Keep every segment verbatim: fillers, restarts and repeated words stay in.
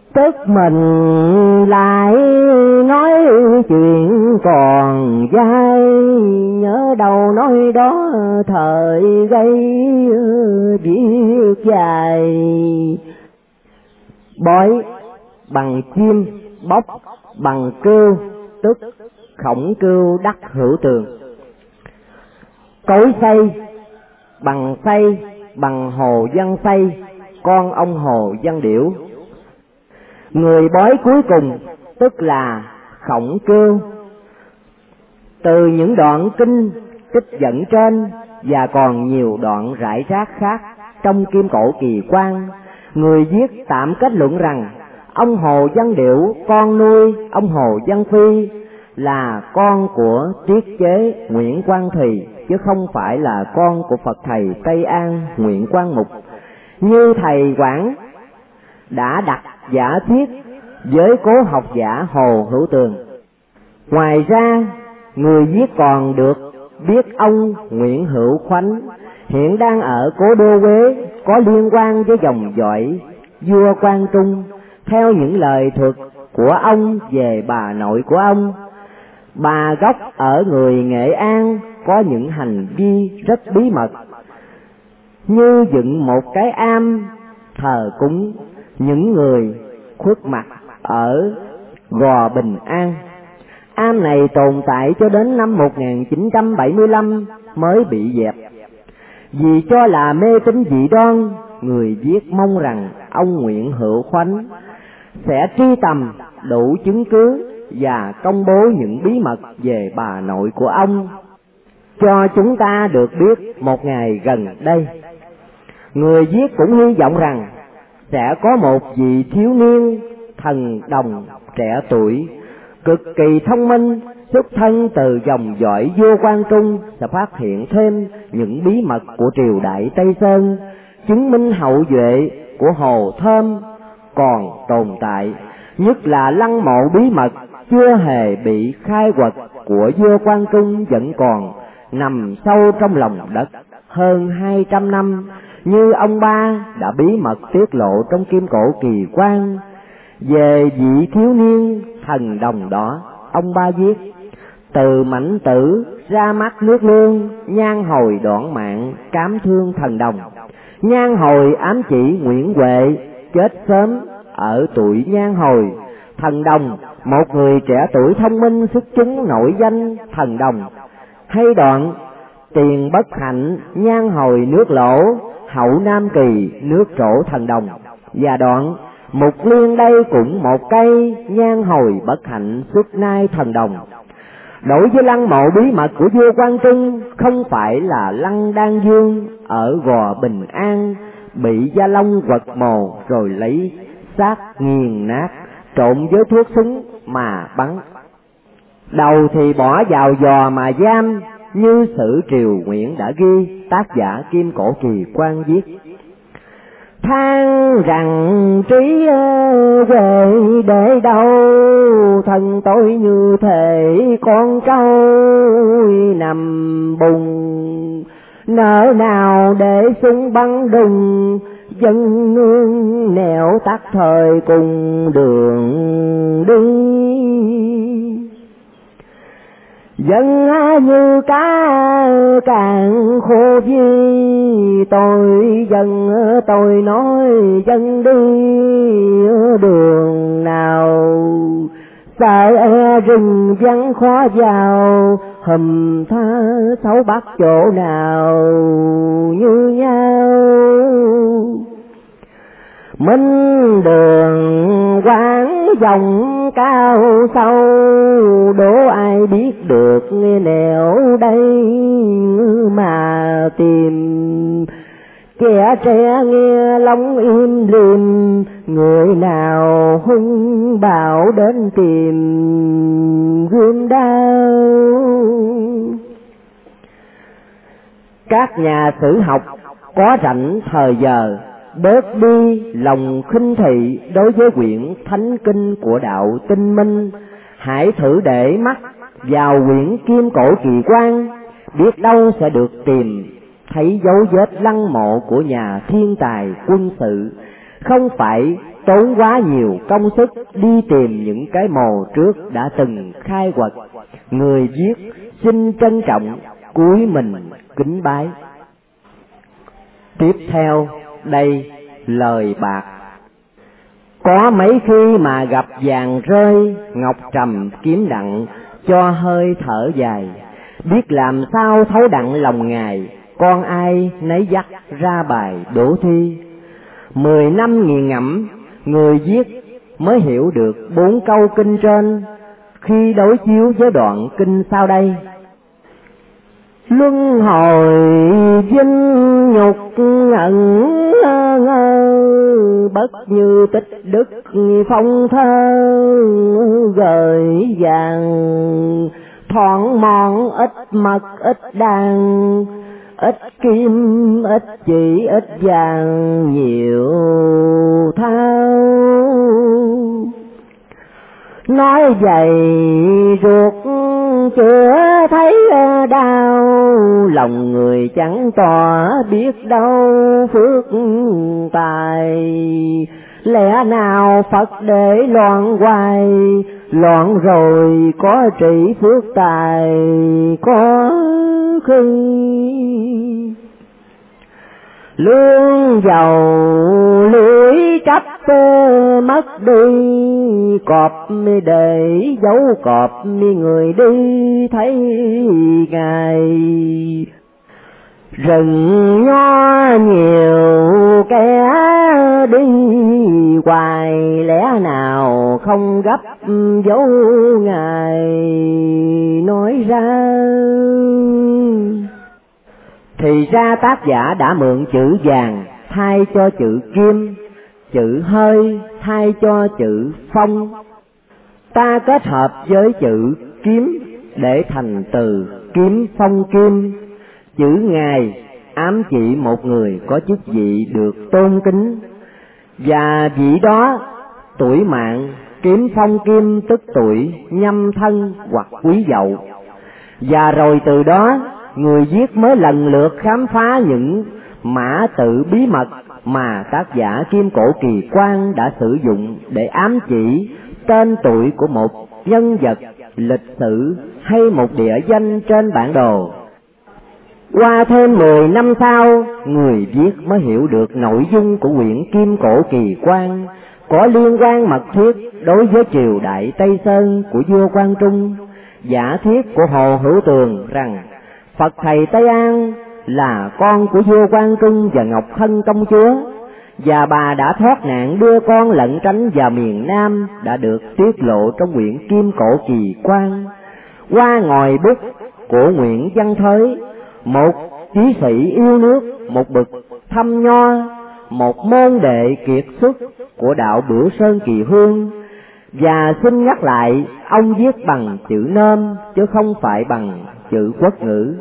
tức mình lại nói chuyện còn dai, nhớ đâu nói đó thời gây viết dài. Bói bằng chim, bóc bằng cưu, tức khổng cưu đắc hữu tường. Cối xây bằng xây bằng Hồ Văn Xây, con ông Hồ Văn Điểu. Người bói cuối cùng tức là khổng cưu. Từ những đoạn kinh trích dẫn trên và còn nhiều đoạn rải rác khác trong Kim Cổ Kỳ Quan, người viết tạm kết luận rằng ông Hồ Văn Điểu, con nuôi ông Hồ Văn Phi, là con của tiết chế Nguyễn Quang Thùy, chứ không phải là con của Phật thầy Tây An Nguyễn Quang Mục, như thầy Quảng đã đặt giả thiết với cố học giả Hồ Hữu Tường. Ngoài ra, người viết còn được biết ông Nguyễn Hữu Khoánh hiện đang ở cố đô Huế, có liên quan với dòng dõi vua Quang Trung, theo những lời thuật của ông về bà nội của ông. Bà gốc ở người Nghệ An có những hành vi rất bí mật, như dựng một cái am thờ cúng những người khuất mặt ở Gò Bình An. Am này tồn tại cho đến năm một nghìn chín trăm bảy mươi lăm mới bị dẹp. Vì cho là mê tín dị đoan, người viết mong rằng ông Nguyễn Hữu Khoánh sẽ truy tầm đủ chứng cứ và công bố những bí mật về bà nội của ông cho chúng ta được biết một ngày gần đây. Người viết cũng hy vọng rằng sẽ có một vị thiếu niên thần đồng trẻ tuổi, cực kỳ thông minh, xuất thân từ dòng dõi vua Quang Trung, sẽ phát hiện thêm những bí mật của triều đại Tây Sơn, chứng minh hậu duệ của Hồ Thơm còn tồn tại, nhất là lăng mộ bí mật chưa hề bị khai quật của vua Quang Trung vẫn còn nằm sâu trong lòng đất hơn hai trăm năm, như ông ba đã bí mật tiết lộ trong Kim Cổ Kỳ Quan. Về vị thiếu niên thần đồng đó, ông ba viết: từ mảnh tử ra mắt nước lương, nhan hồi đoạn mạng cám thương thần đồng. Nhan hồi ám chỉ Nguyễn Huệ chết sớm ở tuổi nhan hồi. Thần đồng, một người trẻ tuổi thông minh xuất chúng nổi danh thần đồng. Hay đoạn tiền bất hạnh nhan hồi nước lỗ, hậu nam kỳ nước trổ thần đồng. Và đoạn mục liên đây cũng một cây, nhan hồi bất hạnh xuất nai thần đồng. Đối với lăng mộ bí mật của vua Quang Trung, không phải là lăng Đan Dương ở Gò Bình An bị Gia Long quật mồ rồi lấy xác nghiền nát trộn với thuốc súng mà bắn, đầu thì bỏ vào giò mà giam, như sử Triều Nguyễn đã ghi. Tác giả Kim Cổ Kỳ Quan viết: than rằng trí về để đâu, thân tôi như thể con trâu nằm bùng, nỡ nào để súng bắn đùng, dân nương nẻo tắt thời cùng đường đi. Dân như cá càng khô vi, tôi dân tôi nói dân đi đường nào, sợ e rừng vắng khó vào, hùm tha xấu bắt chỗ nào như nhau. Minh đường quán dòng cao sâu, đố ai biết được nẻo đây mà tìm. Kẻ trẻ nghe lòng im lìm, người nào hung bạo đến tìm gươm đao. Các nhà sử học có rảnh thời giờ bớt đi lòng khinh thị đối với quyển thánh kinh của đạo Tinh Minh, hãy thử để mắt vào quyển Kim Cổ Kỳ Quan, biết đâu sẽ được tìm thấy dấu vết lăng mộ của nhà thiên tài quân sự, không phải tốn quá nhiều công sức đi tìm những cái mồ trước đã từng khai quật. Người viết xin trân trọng cúi mình kính bái. Tiếp theo đây lời bạc. Có mấy khi mà gặp vàng rơi, ngọc trầm kiếm đặng, cho hơi thở dài. Biết làm sao thấu đặng lòng ngài, con ai nấy dắt ra bài đổ thi. Mười năm nghiền ngẫm, người viết mới hiểu được bốn câu kinh trên, khi đối chiếu với đoạn kinh sau đây. Luân hồi vinh nhục ẩn ngơ, bất như tích đức phong thơ gợi vàng. Thoáng mòn ít mật ít đàn, ít kim ít chỉ ít vàng nhiều thao. Nói vậy ruột chưa thấy đau, lòng người chẳng tỏ biết đâu phước tài. Lẽ nào Phật để loạn hoài, loạn rồi có trị phước tài có khi. Lương dầu lưỡi cách mất đi, cọp mi để dấu cọp mi người đi thấy ngài. Rừng nho nhiều kẻ đi hoài, lẽ nào không gấp dấu ngài nói ra. Thì ra tác giả đã mượn chữ vàng thay cho chữ kim, chữ hơi thay cho chữ phong. Ta kết hợp với chữ kiếm để thành từ kiếm phong kim. Chữ ngài ám chỉ một người có chức vị được tôn kính, và vị đó tuổi mạng kiếm phong kim tức tuổi nhâm thân hoặc quý dậu. Và rồi từ đó người viết mới lần lượt khám phá những mã tự bí mật mà tác giả Kim Cổ Kỳ Quang đã sử dụng để ám chỉ tên tuổi của một nhân vật lịch sử hay một địa danh trên bản đồ. Qua thêm mười năm sau, người viết mới hiểu được nội dung của quyển Kim Cổ Kỳ Quang có liên quan mật thiết đối với triều đại Tây Sơn của vua Quang Trung. Giả thiết của Hồ Hữu Tường rằng Phật thầy Tây An là con của vua Quang Trung và Ngọc Hân công chúa, và bà đã thoát nạn đưa con lẩn tránh vào miền Nam đã được tiết lộ trong quyển Kim Cổ Kỳ Quang. Qua ngòi bút của Nguyễn Văn Thới, một chí sĩ yêu nước, một bậc thâm nho, một môn đệ kiệt xuất của đạo Bửu Sơn Kỳ Hương. Và xin nhắc lại, ông viết bằng chữ Nôm chứ không phải bằng chữ Quốc ngữ.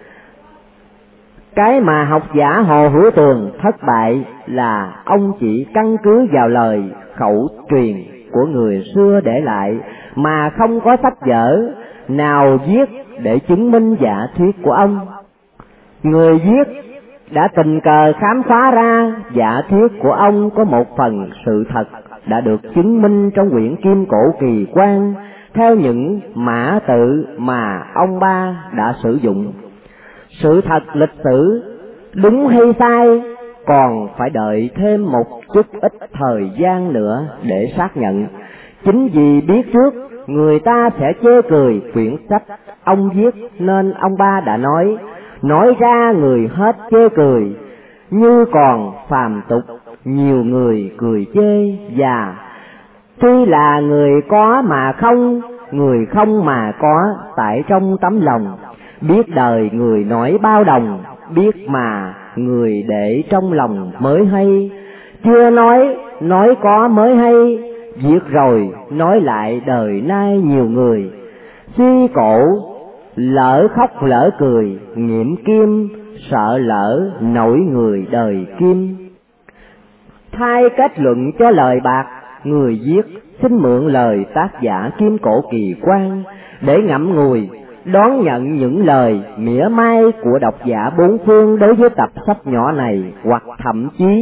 Cái mà học giả Hồ Hữu Tường thất bại là ông chỉ căn cứ vào lời khẩu truyền của người xưa để lại, mà không có sách vở nào viết để chứng minh giả thuyết của ông. Người viết đã tình cờ khám phá ra giả thuyết của ông có một phần sự thật đã được chứng minh trong quyển Kim Cổ Kỳ Quang theo những mã tự mà ông ba đã sử dụng. Sự thật lịch sử đúng hay sai còn phải đợi thêm một chút ít thời gian nữa để xác nhận. Chính vì biết trước người ta sẽ chê cười quyển sách ông viết nên ông ba đã nói, nói ra người hết chê cười, như còn phàm tục nhiều người cười chê. Và tuy là người có mà không, người không mà có tại trong tấm lòng, biết đời người nói bao đồng, biết mà người để trong lòng mới hay. Chưa nói, nói có mới hay, viết rồi nói lại đời nay nhiều người. Suy cổ lỡ khóc lỡ cười, nghiễm kim sợ lỡ nổi người đời kim. Thay kết luận cho lời bạc, người viết xin mượn lời tác giả Kim Cổ Kỳ Quang để ngẫm ngùi đón nhận những lời mỉa mai của độc giả bốn phương đối với tập sách nhỏ này, hoặc thậm chí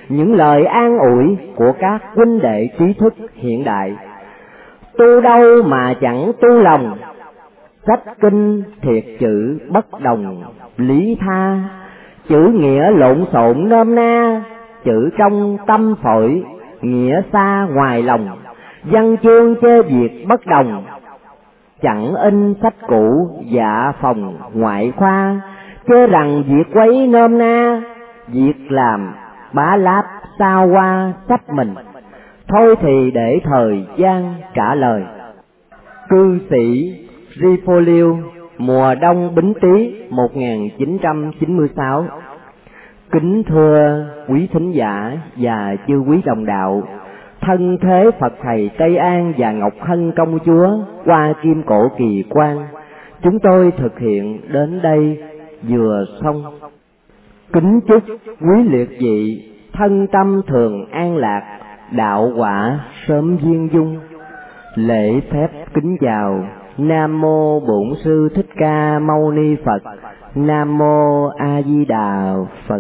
những lời an ủi của các huynh đệ trí thức hiện đại. Tu đâu mà chẳng tu lòng, sách kinh thiệt chữ bất đồng lý tha, chữ nghĩa lộn xộn nôm na, chữ trong tâm phổi, nghĩa xa ngoài lòng, văn chương chê việc bất đồng. Chẳng in sách cũ dạ phòng ngoại khoa, chê rằng việc quấy nôm na, việc làm bá láp sao qua sách mình. Thôi thì để thời gian trả lời. Cư sĩ Rifolio, mùa đông Bính Tý một nghìn chín trăm chín mươi sáu. Kính thưa quý thính giả và chư quý đồng đạo, thân thế Phật Thầy Tây An và Ngọc Hân Công Chúa qua Kim Cổ Kỳ Quan, chúng tôi thực hiện đến đây vừa xong. Kính chúc quý liệt vị thân tâm thường an lạc, đạo quả sớm viên dung. Lễ phép kính chào. Nam mô Bổn Sư Thích Ca Mâu Ni Phật. Nam mô A Di Đà Phật.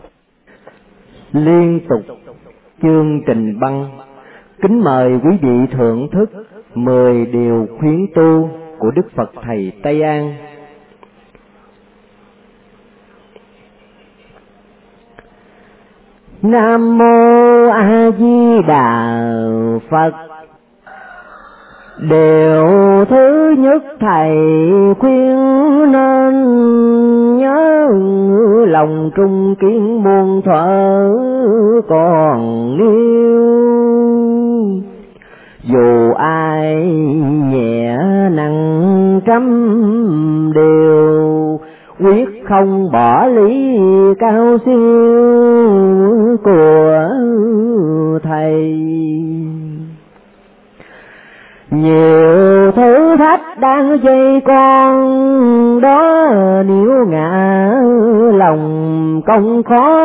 Liên tục chương trình băng, kính mời quý vị thưởng thức mười điều khuyến tu của Đức Phật Thầy Tây An. Nam mô A Di Đà Phật. Điều thứ nhất Thầy khuyên nên nhớ, lòng trung kiến muôn thuở còn yêu. Dù ai nhẹ nặng trăm điều, quyết không bỏ lý cao siêu của Thầy. Nhiều thử thách đang dây con đó, nếu ngã lòng công khó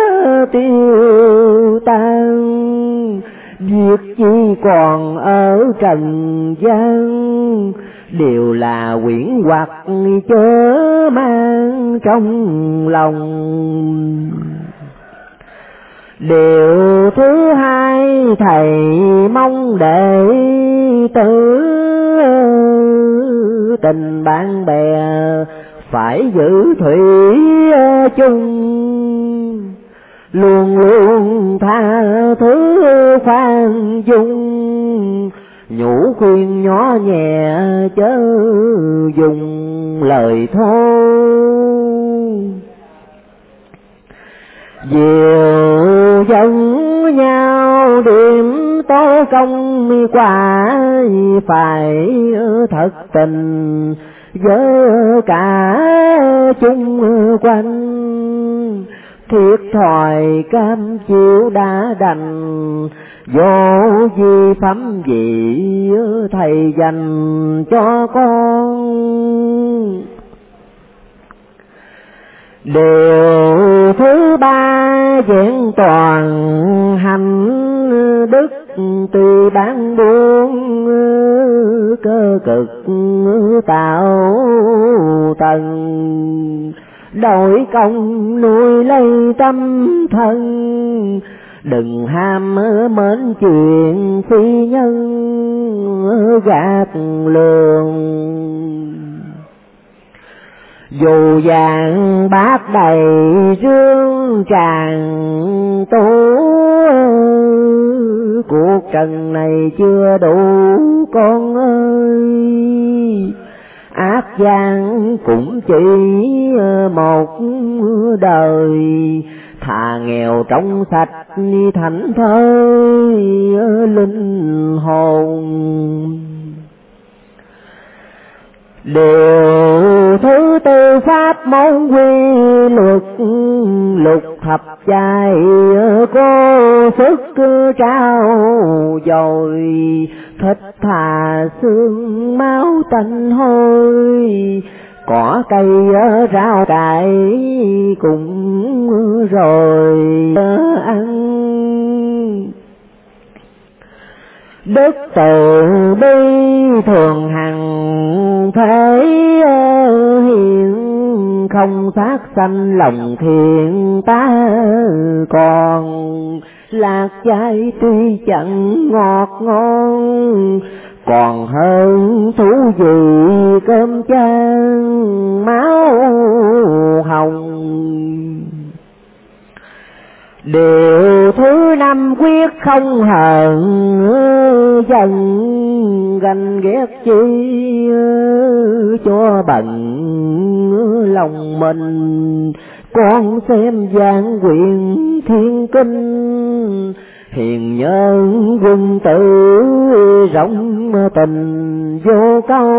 tiêu tan. Việc chi còn ở trần gian, đều là quyển hoặc chớ mang trong lòng. Điều thứ hai Thầy mong đệ tử, tình bạn bè phải giữ thủy chung, luôn luôn tha thứ khoan dung. Nhủ khuyên nhỏ nhẹ chớ dùng lời thô, diệu giống nhau điểm tố công quả. Phải thật tình với cả chung quanh, thiệt thòi cam chịu đã đành. Vô vi phẩm vị Thầy dành cho con. Điều thứ ba vẹn toàn hành đức, tuy bán buôn cơ cực tạo tần. Đổi công nuôi lấy tâm thân, đừng ham mến chuyện phi nhân gạt lường. Dù vàng bát đầy rương tràn tố, cuộc trần này chưa đủ con ơi. Ác gian cũng chỉ một đời, thà nghèo trong sạch thảnh thơi linh hồn. Điều thứ tư pháp môn quy luật, lục thập giai có sức trao dồi. Thích thà xương máu tanh hôi, cỏ cây rau cải cũng rồi ăn. Đức từ bi thường hằng thế hiện, không sát sanh lòng thiện ta còn. Lạc chay tuy chẳng ngọt ngon, còn hơn thú vị cơm chan máu hồng. Điều thứ năm quyết không hờn giận, ganh ghét chi cho bận lòng mình. Con xem giảng quyển thiên kinh, hiền nhân quân tử rộng tình vô câu.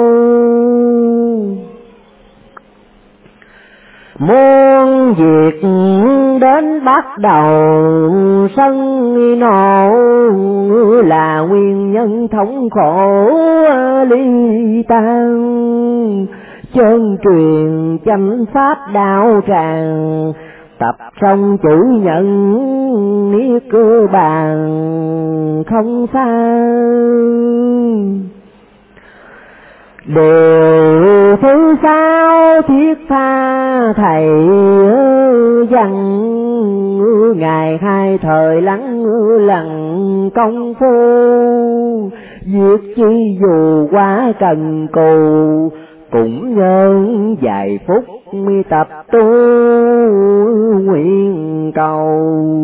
Muôn việc đến bắt đầu sân nộ, là nguyên nhân thống khổ ly tan. Chân truyền chánh pháp đạo tràng, tập trong chữ nhận niết cơ bản không xa. Điều thứ sáu thiết tha thầy dặn, ngày hai thời lắng lặng công phu. Việc chi dù quá cần cù, cũng nhân vài phút mi tập tu nguyện cầu.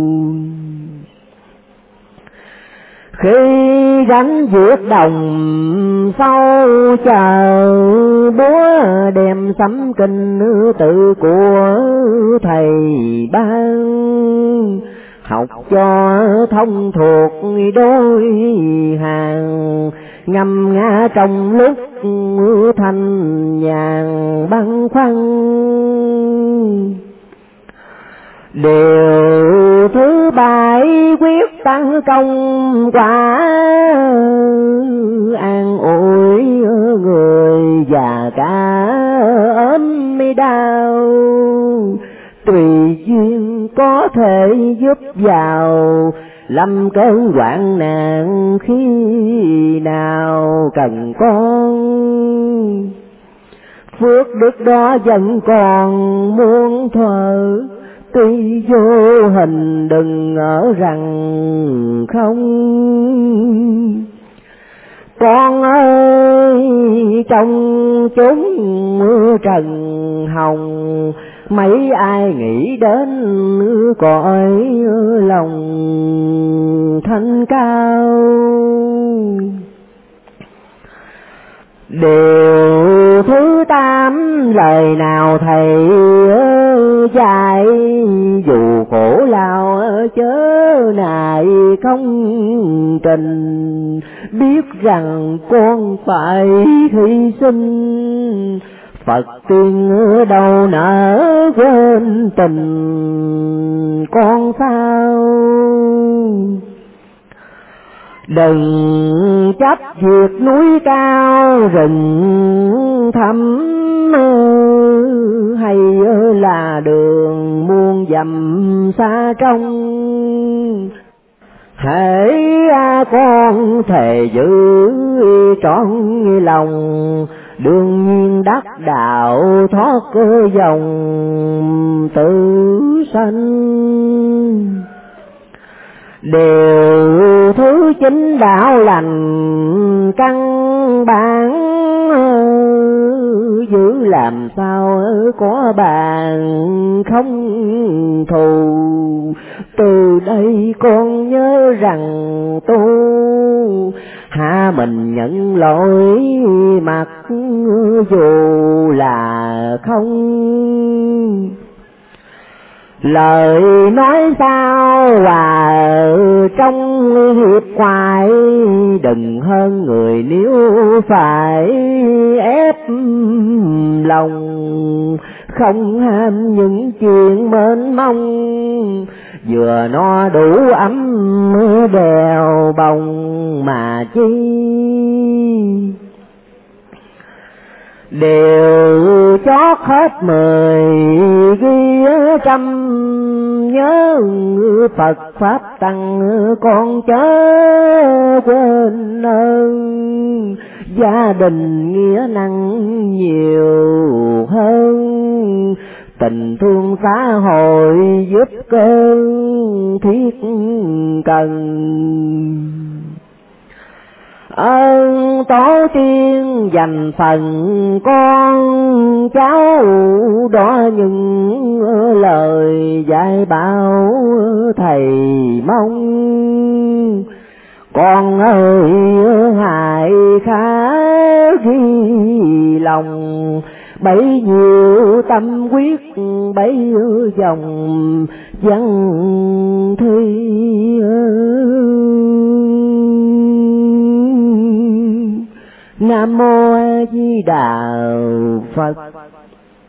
Khi gánh việc đồng sâu chờ, búa đem sấm kinh tự của thầy ban. Học cho thông thuộc đôi hàng, ngâm nga trong lúc thanh nhàn băn khoăn. Điều thứ bảy quyết tăng công quả, an ủi người già cả ốm mi đau. Tùy duyên có thể giúp vào, lâm cơn hoạn nạn khi nào cần con. Phước đức đó vẫn còn muôn thuở, tuy vô hình đừng ngỡ rằng không. Con ơi trong chúng trần hồng, mấy ai nghĩ đến cõi lòng thanh cao. Điều thứ tám lời nào thầy dạy, dù khổ lao chớ nại không trình. Biết rằng con phải hy sinh, Phật tiên đâu nỡ quên tình con sao. Đừng chấp việc núi cao rừng thẳm, hay là đường muôn dặm xa trong. Hễ con thề giữ trọn lòng, đương nhiên đắc đạo thoát cơ dòng tự sanh. Điều thứ chín đạo lành căn bản, giữ làm sao có bàn không thù. Từ đây con nhớ rằng tu, hạ mình nhận lỗi mặc dù là không. Lời nói sao hòa trong hiệp hoài, đừng hơn người nếu phải ép lòng. Không ham những chuyện mênh mông, vừa no đủ ấm đèo bồng mà chi. Đều chót hết mười ghi trăm, nhớ Phật Pháp Tăng con chớ quên ơn. Gia đình nghĩa năng nhiều hơn, tình thương xã hội giúp cơn thiết cần. Ơn tổ tiên dành phần con cháu đó, những lời dạy bảo thầy mong. Con ơi hãy khá ghi lòng, bấy nhiêu tâm quyết bấy dòng văn thi. Nam mô A Di Đà Phật.